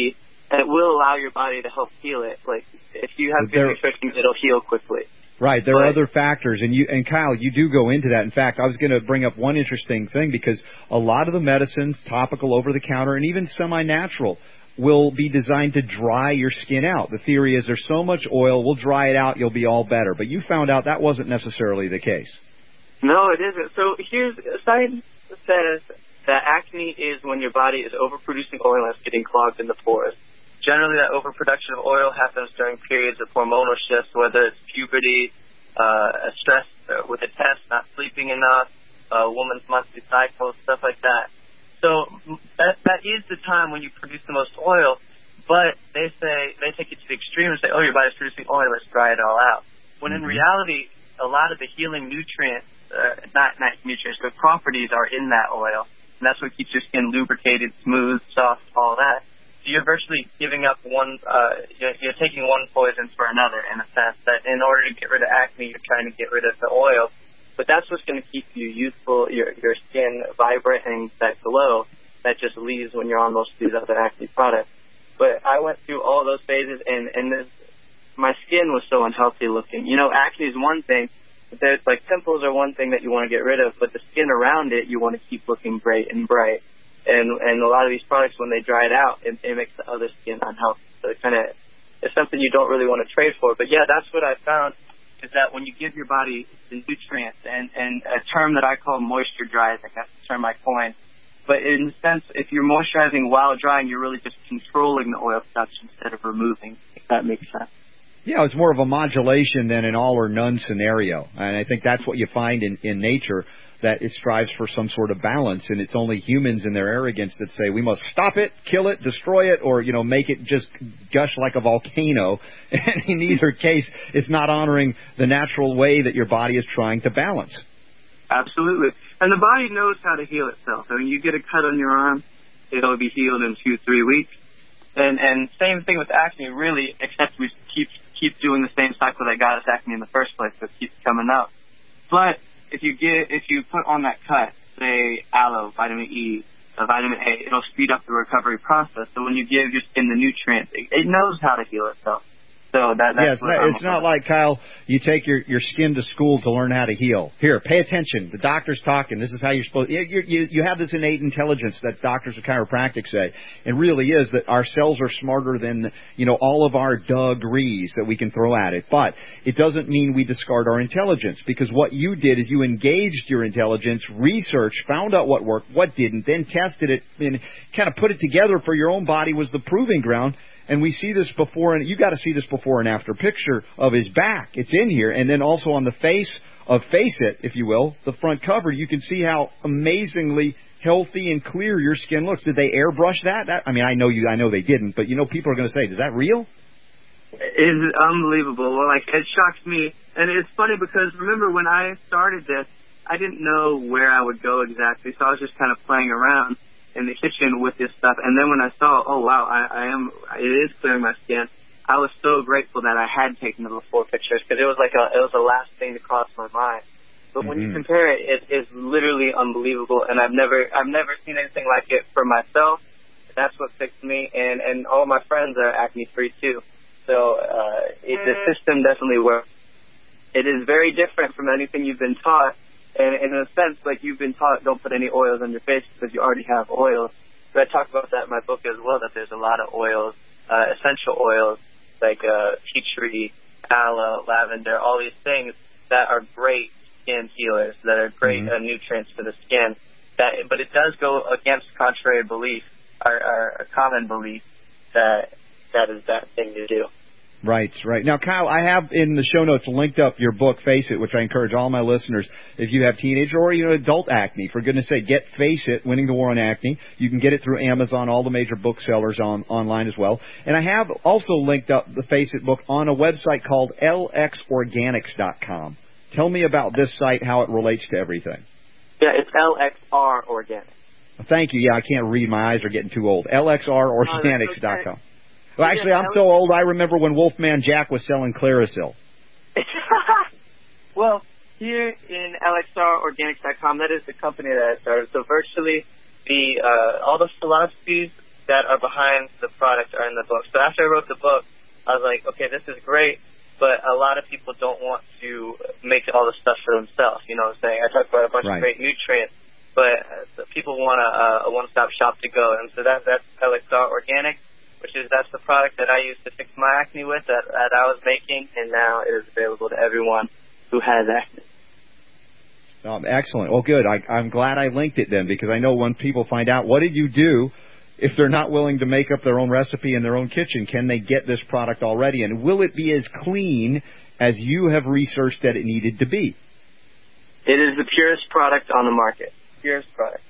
and it will allow your body to help heal it. Like, if you have good nutrition, it'll heal quickly. Right, there but, are other factors, and you and Kyle, you do go into that. In fact, I was going to bring up one interesting thing, because a lot of the medicines, topical, over-the-counter, and even semi-natural, will be designed to dry your skin out. The theory is there's so much oil, we'll dry it out, you'll be all better. But you found out that wasn't necessarily the case. No, it isn't. So here's, science says that acne is when your body is overproducing oil and it's getting clogged in the pores. Generally, that overproduction of oil happens during periods of hormonal shifts, whether it's puberty, uh, stress with a test, not sleeping enough, a woman's monthly cycle, stuff like that. So that that is the time when you produce the most oil, but they say, they take it to the extreme and say, oh, your body's producing oil, let's dry it all out. When in reality, a lot of the healing nutrients, uh, not, not nutrients, but properties are in that oil, and that's what keeps your skin lubricated, smooth, soft, all that. So you're virtually giving up one, uh, you're, you're taking one poison for another, in a sense, that in order to get rid of acne, you're trying to get rid of the oil. But that's what's going to keep you youthful, your your skin vibrant, and that glow that just leaves when you're on most of these other acne products. But I went through all those phases, and, and this, my skin was so unhealthy looking. You know, acne is one thing, but there's, like, pimples are one thing that you want to get rid of, but the skin around it, you want to keep looking great and bright. And and a lot of these products, when they dry it out, it, it makes the other skin unhealthy. So it kind of, it's something you don't really want to trade for. But, yeah, that's what I found, is that when you give your body the nutrients, and, and a term that I call moisture drying, that's the term I coined. But in a sense, if you're moisturizing while drying, you're really just controlling the oil production instead of removing, if that makes sense. Yeah, it's more of a modulation than an all or none scenario. And I think that's what you find in, in nature, that it strives for some sort of balance, and it's only humans in their arrogance that say we must stop it, kill it, destroy it, or, you know, make it just gush like a volcano. And in either case, it's not honoring the natural way that your body is trying to balance. Absolutely. And the body knows how to heal itself. I mean, you get a cut on your arm, it'll be healed in two, three weeks. And and same thing with acne, really, except we keep keep doing the same cycle that got us acne in the first place, so it keeps coming up. But if you get, if you put on that cut, say aloe, vitamin E, uh, vitamin A, it'll speed up the recovery process. So when you give your skin the nutrients, it, it knows how to heal itself. So that, that's yeah, it's, what not, it's not like, Kyle, you take your, your skin to school to learn how to heal. Here, pay attention. The doctor's talking. This is how you're supposed to. You, you, you have this innate intelligence that doctors of chiropractic say. It really is that our cells are smarter than, you know, all of our degrees that we can throw at it. But it doesn't mean we discard our intelligence, because what you did is you engaged your intelligence, researched, found out what worked, what didn't, then tested it, and kind of put it together for your own body was the proving ground. And we see this before, and you got to see this before and after picture of his back. It's in here, and then also on the face of Face It, if you will, the front cover, you can see how amazingly healthy and clear your skin looks. Did they airbrush that? that I mean, I know you, I know they didn't, but you know, people are going to say, "Is that real?" It's unbelievable. Well, like, it shocks me, and it's funny because remember when I started this, I didn't know where I would go exactly, so I was just kind of playing around in the kitchen with this stuff. And then when I saw, oh wow, I, I am, it is clearing my skin, I was so grateful that I had taken the before pictures, because it was like a, it was the last thing to cross my mind. But mm-hmm. when you compare it, it is literally unbelievable, and I've never, I've never seen anything like it for myself. That's what fixed me, and and all my friends are acne free too. So uh, it, the system definitely works. It is very different from anything you've been taught. And in a sense, like you've been taught, don't put any oils on your face because you already have oils. But I talk about that in my book as well, that there's a lot of oils, uh, essential oils, like uh, tea tree, aloe, lavender, all these things that are great skin healers, that are great mm-hmm. uh, nutrients for the skin. That, but it does go against contrary belief, our, our common belief that that is that thing to do. Right, right. Now, Kyle, I have in the show notes linked up your book, Face It, which I encourage all my listeners, if you have teenager or you know adult acne, for goodness sake, get Face It, Winning the War on Acne. You can get it through Amazon, all the major booksellers on online as well. And I have also linked up the Face It book on a website called L X organics dot com. Tell me about this site, how it relates to everything. Yeah, it's L X R Organics. Thank you. Yeah, I can't read. My eyes are getting too old. L X R organics dot com. Well, actually, I'm so old, I remember when Wolfman Jack was selling Clarisil. Well, here in L X R organics dot com, that is the company that I started. So virtually, the uh, all the philosophies that are behind the product are in the book. So after I wrote the book, I was like, okay, this is great, but a lot of people don't want to make all the stuff for themselves. You know what I'm saying? I talked about a bunch right. of great nutrients, but uh, people want a, a one-stop shop to go. And so that, that's Pelexar Organic, which is that's the product that I used to fix my acne with that, that I was making, and now it is available to everyone who has acne. Um, excellent. Well, good. I, I'm glad I linked it then, because I know when people find out, what did you do? If they're not willing to make up their own recipe in their own kitchen, can they get this product already? And will it be as clean as you have researched that it needed to be? It is the purest product on the market. Purest product.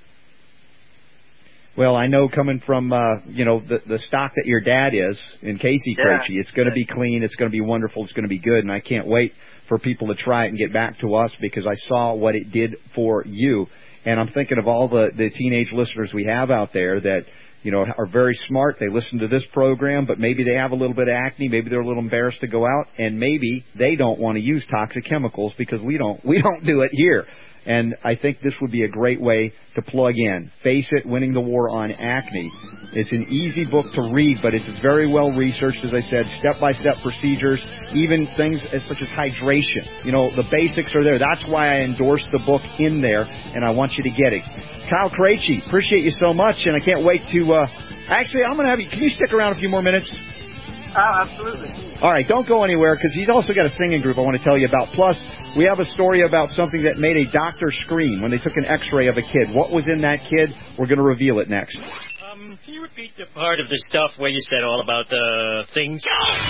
Well, I know coming from, uh, you know, the, the stock that your dad is in Casey yeah. Krejci, it's going to be clean, it's going to be wonderful, it's going to be good, and I can't wait for people to try it and get back to us, because I saw what it did for you. And I'm thinking of all the, the teenage listeners we have out there that, you know, are very smart. They listen to this program, but maybe they have a little bit of acne. Maybe they're a little embarrassed to go out, and maybe they don't want to use toxic chemicals because we don't we don't do it here. And I think this would be a great way to plug in. Face It, Winning the War on Acne. It's an easy book to read, but it's very well researched, as I said, step-by-step procedures, even things as such as hydration. You know, the basics are there. That's why I endorsed the book in there, and I want you to get it. Kyle Krejci, appreciate you so much, and I can't wait to, uh, actually, I'm going to have you, can you stick around a few more minutes? Oh, absolutely. All right, don't go anywhere, because he's also got a singing group I want to tell you about. Plus, we have a story about something that made a doctor scream when they took an x-ray of a kid. What was in that kid? We're going to reveal it next. Um, can you repeat the part of the stuff where you said all about the things?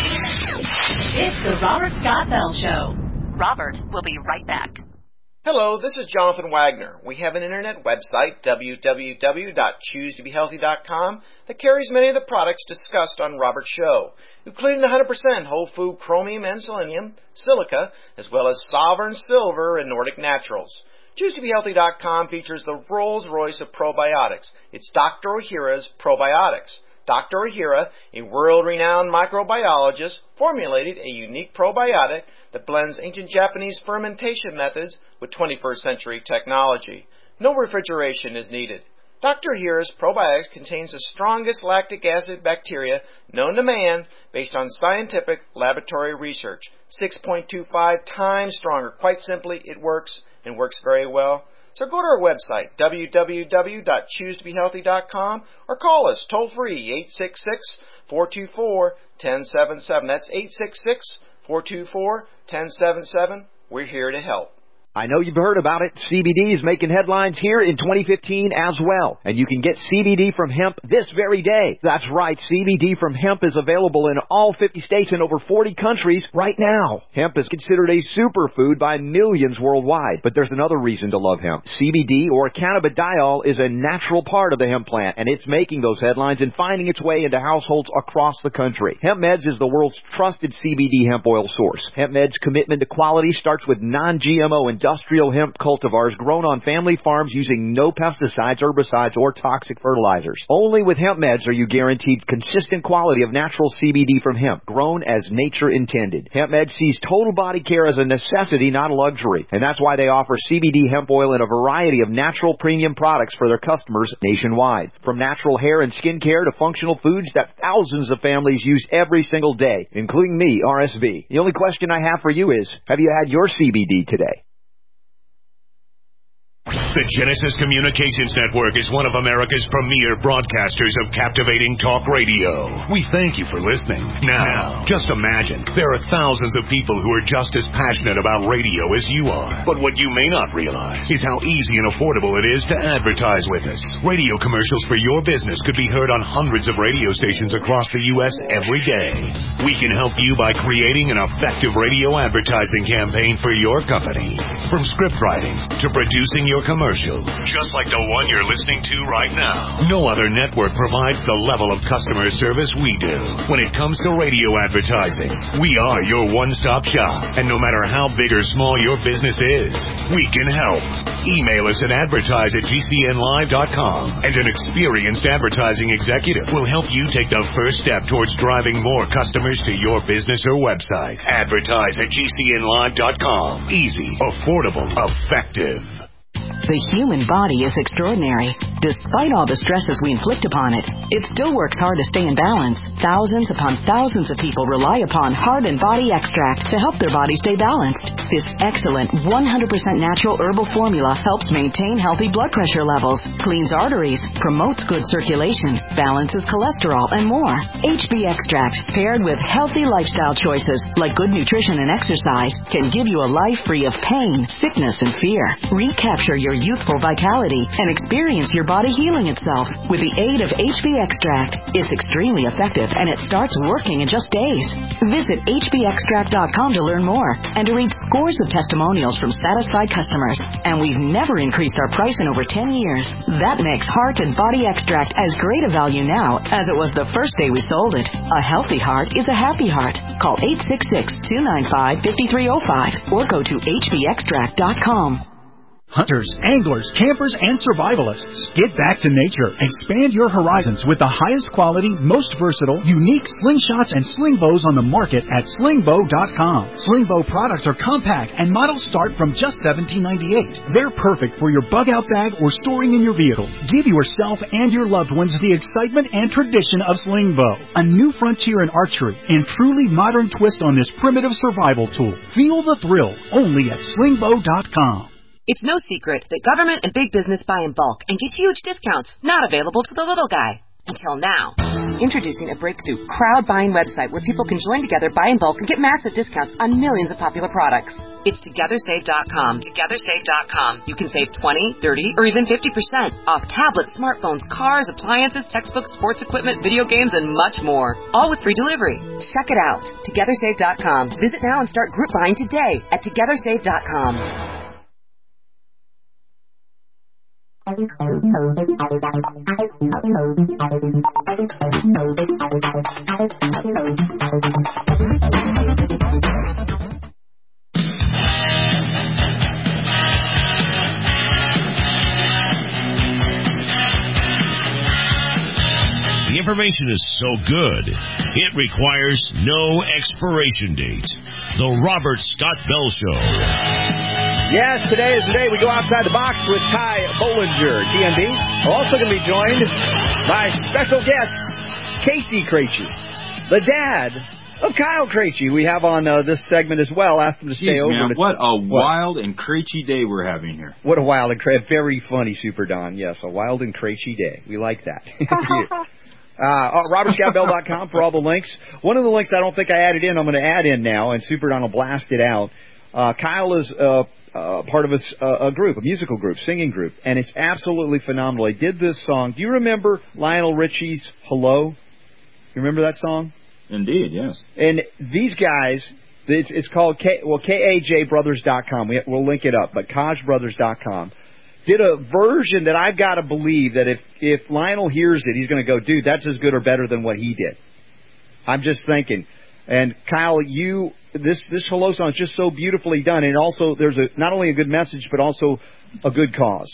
It's the Robert Scott Bell Show. Robert will be right back. Hello, this is Jonathan Wagner. We have an internet website, w w w dot choose to be healthy dot com, that carries many of the products discussed on Robert's show, including one hundred percent whole food chromium and selenium, silica, as well as Sovereign Silver and Nordic Naturals. choose to be healthy dot com features the Rolls-Royce of probiotics. It's Doctor Ohhira's Probiotics. Doctor Ohhira, a world-renowned microbiologist, formulated a unique probiotic that blends ancient Japanese fermentation methods with twenty-first century technology. No refrigeration is needed. Doctor Ohhira's probiotics contains the strongest lactic acid bacteria known to man based on scientific laboratory research. six point two five times stronger. Quite simply, it works and works very well. So go to our website, w w w dot choose to be healthy dot com, or call us toll-free, eight six six, four two four, one zero seven seven. That's eight six six, four two four, one zero seven seven. We're here to help. I know you've heard about it. C B D is making headlines here in twenty fifteen as well. And you can get C B D from hemp this very day. That's right. C B D from hemp is available in all fifty states and over forty countries right now. Hemp is considered a superfood by millions worldwide. But there's another reason to love hemp. C B D, or cannabidiol, is a natural part of the hemp plant, and it's making those headlines and finding its way into households across the country. Hemp Meds is the world's trusted C B D hemp oil source. Hemp Meds' commitment to quality starts with non G M O and industrial hemp cultivars grown on family farms using no pesticides, herbicides, or toxic fertilizers. Only with Hemp Meds are you guaranteed consistent quality of natural C B D from hemp, grown as nature intended. Hemp Meds sees total body care as a necessity, not a luxury. And that's why they offer C B D hemp oil in a variety of natural premium products for their customers nationwide. From natural hair and skin care to functional foods that thousands of families use every single day, including me, R S V. The only question I have for you is, have you had your C B D today? The Genesis Communications Network is one of America's premier broadcasters of captivating talk radio. We thank you for listening. Now, just imagine, there are thousands of people who are just as passionate about radio as you are. But what you may not realize is how easy and affordable it is to advertise with us. Radio commercials for your business could be heard on hundreds of radio stations across the U S every day. We can help you by creating an effective radio advertising campaign for your company. From script writing to producing your commercial, just like the one you're listening to right now. No other network provides the level of customer service we do. When it comes to radio advertising, we are your one-stop shop. And no matter how big or small your business is, we can help. Email us at advertise at g c n live dot com, and an experienced advertising executive will help you take the first step towards driving more customers to your business or website. Advertise at g c n live dot com. Easy, affordable, effective. The human body is extraordinary. Despite all the stresses we inflict upon it, it still works hard to stay in balance. Thousands upon thousands of people rely upon Heart and Body Extract to help their body stay balanced. This excellent one hundred percent natural herbal formula helps maintain healthy blood pressure levels, cleans arteries, promotes good circulation, balances cholesterol, and more. H B Extract, paired with healthy lifestyle choices like good nutrition and exercise, can give you a life free of pain, sickness, and fear. Recapture your youthful vitality and experience your body healing itself with the aid of H B Extract. It's extremely effective and it starts working in just days. Visit H B extract dot com to learn more and to read scores of testimonials from satisfied customers. And we've never increased our price in over ten years. That makes Heart and Body Extract as great a value now as it was the first day we sold it. A healthy heart is a happy heart. Call eight six six, two nine five, five three zero five or go to H B extract dot com. Hunters, anglers, campers, and survivalists. Get back to nature. Expand your horizons with the highest quality, most versatile, unique slingshots and sling bows on the market at sling bow dot com. Sling bow products are compact and models start from just seventeen ninety-eight. They're perfect for your bug out bag or storing in your vehicle. Give yourself and your loved ones the excitement and tradition of sling bow. A new frontier in archery and truly modern twist on this primitive survival tool. Feel the thrill only at sling bow dot com. It's no secret that government and big business buy in bulk and get huge discounts not available to the little guy. Until now. Introducing a breakthrough crowd buying website where people can join together, buy in bulk, and get massive discounts on millions of popular products. It's together save dot com. together save dot com. You can save twenty, thirty, or even fifty percent off tablets, smartphones, cars, appliances, textbooks, sports equipment, video games, and much more. All with free delivery. Check it out. together save dot com. Visit now and start group buying today at together save dot com. The information is so good, it requires no expiration date. The Robert Scott Bell Show. Yes, today is the day we go outside the box with Ty Bollinger, D M D. We're also going to be joined by special guest, Casey Krejci, the dad of Kyle Krejci. We have on uh, this segment as well. Asked him to stay Jeez, over. Man, to, what a what? wild and Krejci day we're having here. What a wild and cra- very funny, Super Don. Yes, a wild and Krejci day. We like that. Uh, Robert Scott Bell dot com for all the links. One of the links I don't think I added in, I'm going to add in now, and Super Don will blast it out. Uh, Kyle is uh, uh, part of a, a group, a musical group, singing group, and it's absolutely phenomenal. He did this song. Do you remember Lionel Richie's Hello? You remember that song? Indeed, yes. And these guys, it's, it's called K, well, K A J brothers dot com. We, we'll link it up, but Kaj brothers dot com. Did a version that I've got to believe that if, if Lionel hears it, he's going to go, dude, that's as good or better than what he did. I'm just thinking. And Kyle, you, this, this Hello song is just so beautifully done. And also, there's a, not only a good message, but also a good cause.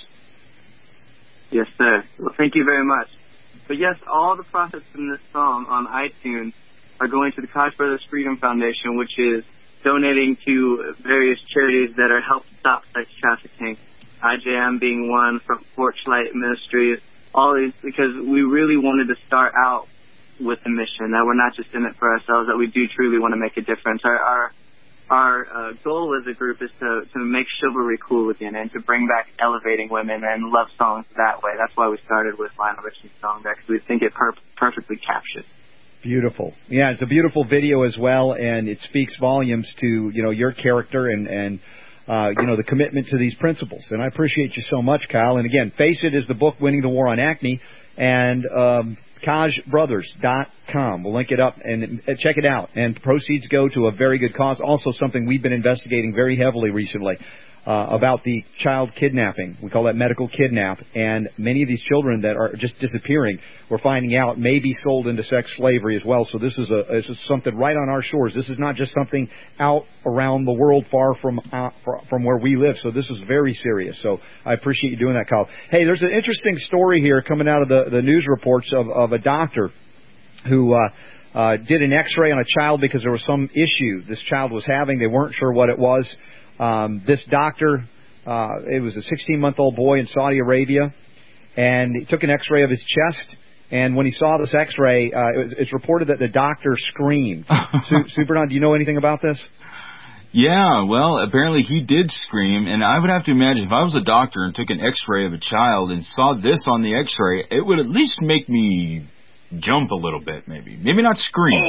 Yes, sir. Well, thank you very much. But yes, all the profits from this song on iTunes are going to the Koch Brothers Freedom Foundation, which is donating to various charities that are helping stop sex trafficking. I J M being one, from Porchlight Ministries, all these, because we really wanted to start out with a mission, that we're not just in it for ourselves, that we do truly want to make a difference. Our our, our uh, goal as a group is to, to make chivalry cool again and to bring back elevating women and love songs that way. That's why we started with Lionel Richie's song there, because we think it per- perfectly captures. Beautiful. Yeah, it's a beautiful video as well, and it speaks volumes to, you know, your character and, and Uh, you know, the commitment to these principles. And I appreciate you so much, Kyle. And again, Face It is the book, Winning the War on Acne, and um, Kaj brothers dot com. We'll link it up and uh, check it out. And proceeds go to a very good cause. Also something we've been investigating very heavily recently uh, about the child kidnapping. We call that medical kidnap. And many of these children that are just disappearing, we're finding out, may be sold into sex slavery as well. So this is a this is something right on our shores. This is not just something out around the world, far from uh, from where we live. So this is very serious. So I appreciate you doing that, Kyle. Hey, there's an interesting story here coming out of the, the news reports of, of a doctor who uh, uh, did an X-ray on a child because there was some issue this child was having. They weren't sure what it was. Um, this doctor uh, it was a sixteen-month-old boy in Saudi Arabia, and he took an X-ray of his chest. And when he saw this X-ray, uh, it was, it's reported that the doctor screamed. Su- Super Don, do you know anything about this? Yeah, well, apparently he did scream, and I would have to imagine if I was a doctor and took an X-ray of a child and saw this on the X-ray, it would at least make me jump a little bit, maybe. Maybe not scream.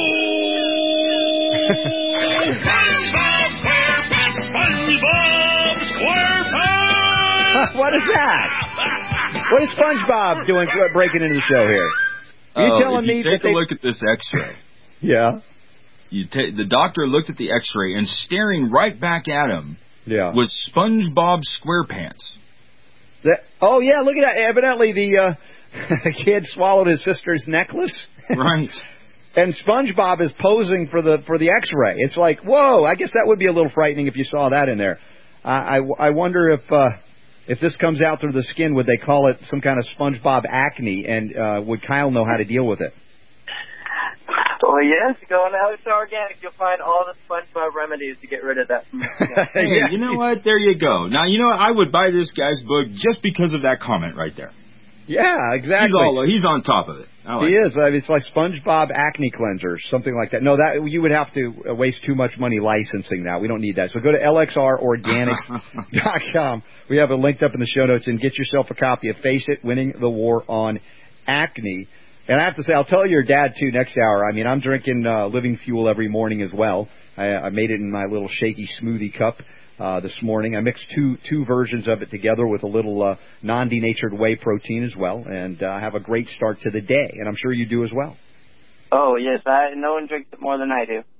What is that? What is SpongeBob doing breaking into the show here? Are you oh, telling if you me take that a they... look at this X-ray. Yeah. You ta- the doctor looked at the X-ray, and staring right back at him yeah. was SpongeBob SquarePants. That, oh, yeah, look at that. Evidently the uh, kid swallowed his sister's necklace. Right. And SpongeBob is posing for the for the X-ray. It's like, whoa, I guess that would be a little frightening if you saw that in there. I, I, I wonder if uh, if this comes out through the skin, would they call it some kind of SpongeBob acne, and uh, would Kyle know how to deal with it? Well, yes, go on Alex Organic. You'll find all the SpongeBob remedies to get rid of that. Hey, yeah. You know what? There you go. Now, you know what? I would buy this guy's book just because of that comment right there. Yeah, exactly. He's, all, he's on top of it. Like he it. is. I mean, it's like SpongeBob acne cleanser, something like that. No, that you would have to waste too much money licensing that. We don't need that. So go to L X R organics dot com. We have it linked up in the show notes, and get yourself a copy of Face It, Winning the War on Acne. And I have to say, I'll tell your dad, too, next hour. I mean, I'm drinking uh, Living Fuel every morning as well. I, I made it in my little shaky smoothie cup uh, this morning. I mixed two two versions of it together with a little uh, non-denatured whey protein as well. And I uh, have a great start to the day. And I'm sure you do as well. Oh, yes. I, no one drinks it more than I do.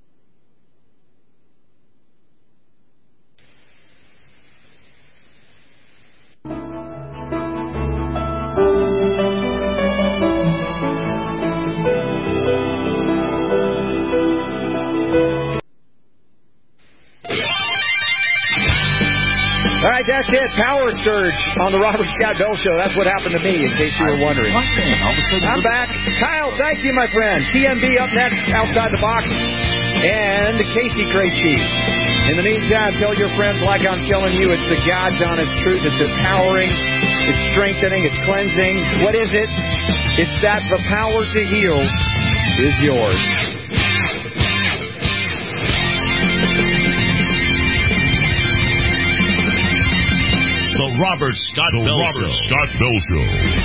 All right, that's it. Power surge on the Robert Scott Bell Show. That's what happened to me, in case you were wondering. I'm back. Kyle, thank you, my friend. T M B up next, Outside the Box, and Casey Cray Chief. In the meantime, tell your friends, like I'm telling you, it's the God's honest truth. It's empowering, it's strengthening, it's cleansing. What is it? It's that the power to heal is yours. The Robert Scott the Bell Robert Show. Scott Bell Show.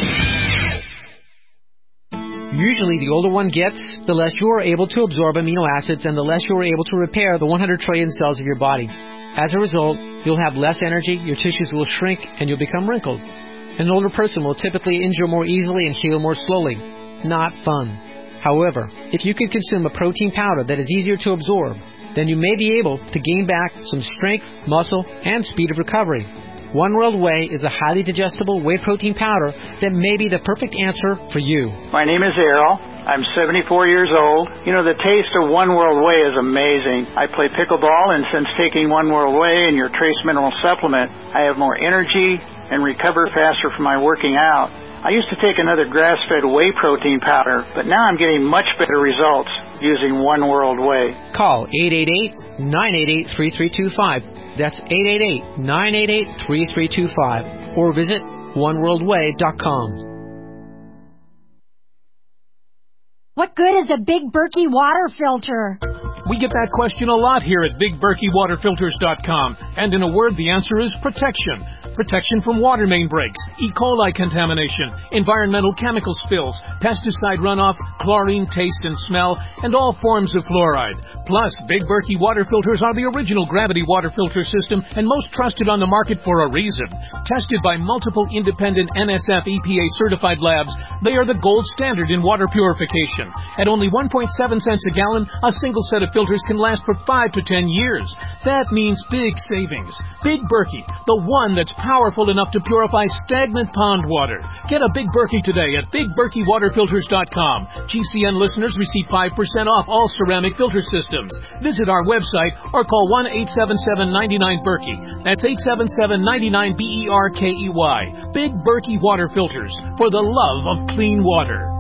Usually, the older one gets, the less you are able to absorb amino acids and the less you are able to repair the one hundred trillion cells of your body. As a result, you'll have less energy, your tissues will shrink, and you'll become wrinkled. An older person will typically injure more easily and heal more slowly. Not fun. However, if you can consume a protein powder that is easier to absorb, then you may be able to gain back some strength, muscle, and speed of recovery. One World Whey is a highly digestible whey protein powder that may be the perfect answer for you. My name is Errol. I'm seventy-four years old. You know, the taste of One World Whey is amazing. I play pickleball, and since taking One World Whey and your trace mineral supplement, I have more energy and recover faster from my working out. I used to take another grass-fed whey protein powder, but now I'm getting much better results using One World Whey. Call eight eight eight, nine eight eight, three three two five. That's eight eight eight, nine eight eight, three three two five. Or visit one world whey dot com. What good is a Big Berkey water filter? We get that question a lot here at big berkey water filters dot com. And in a word, the answer is protection. Protection from water main breaks, E. coli contamination, environmental chemical spills, pesticide runoff, chlorine taste and smell, and all forms of fluoride. Plus, Big Berkey water filters are the original gravity water filter system and most trusted on the market for a reason. Tested by multiple independent N S F E P A certified labs, they are the gold standard in water purification. At only one point seven cents a gallon, a single set of filters can last for five to ten years. That means big savings. Big Berkey, the one that's powerful enough to purify stagnant pond water. Get a Big Berkey today at big berkey water filters dot com. G C N listeners receive five percent off all ceramic filter systems. Visit our website or call one eight seven seven, nine nine, Berkey. That's eight seven seven, nine nine, B E R K E Y. Big Berkey Water Filters, for the love of clean water.